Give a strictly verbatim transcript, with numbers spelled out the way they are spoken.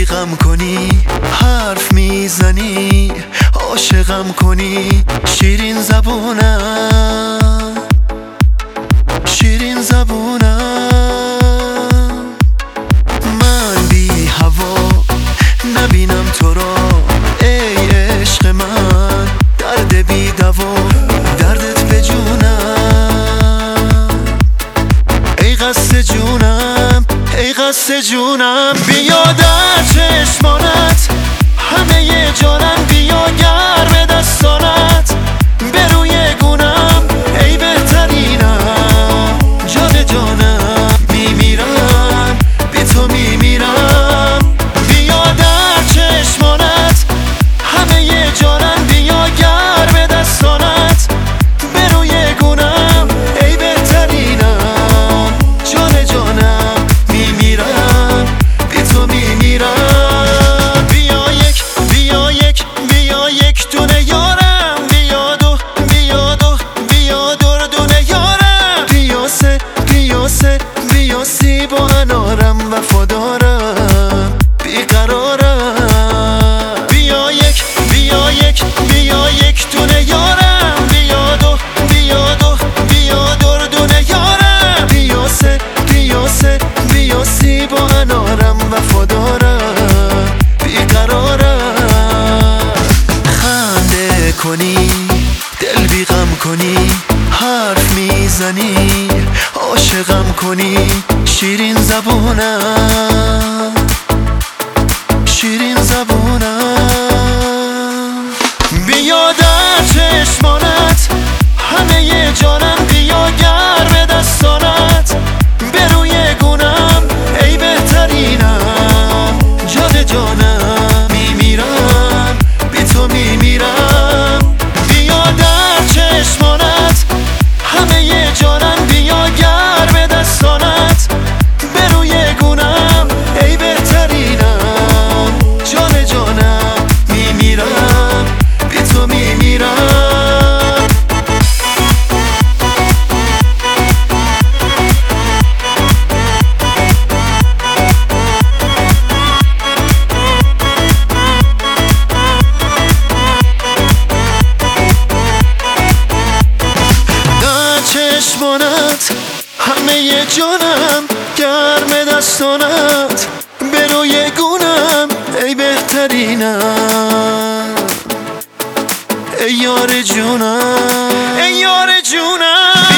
غم کنی، حرف میزنی، عاشقم کنی. شیرین زبونم، شیرین زبونم. من بی هوا نبینم تو را، ای عشق من درد بی دوا، دردت به جونم، ای قصد جونم، ای قصد جونم. بیا در چشمانت همه جانم، بیا گرم دستانت به روی گونم، ای بهترینم، جان جانم. میمیرم بی تو میمیرم. بیا در چشمانت همه جانم، بیا گرم دستانت به روی گونم، ای بهترینم، جان جانم. میمیرم بی تو میمیرم. بیا یک، بیا یک، بیا یک دونه یارم، بیا دو، بیا دو، بیا دور دونه یارم. بیا سه، بیا سه، بیا سی با انارم، وفادارم، بیقرارم. بیا یک، بیا یک، بیا یک دونه یارم، بیا دو، بیا دو، بیا دور دونه یارم. بیا سه، بیا سه، بیا سی با انارم، وفادارم، بیقرارم. خنده کنی، دل بی غم کنی، حرف میزنی، عاشقم کنی. شیرین زبونم، شیرین زبونم. بیا در چشمانت همه جانم، بیا گرم دستانت به روی گونم، ای بهترینم، جان جانم. میمیرم بی تو میمیرم. بیا در چشمانت همه جانم، بیا گرم دستانت به روی گونم، ای بهترینم، جان جانم. میمیرم بی تو میمیرم. در چشمانت همه جانم، گرم دستانت به روی گونم، ای بهترینم، ای یار جونم، ای یار جونم.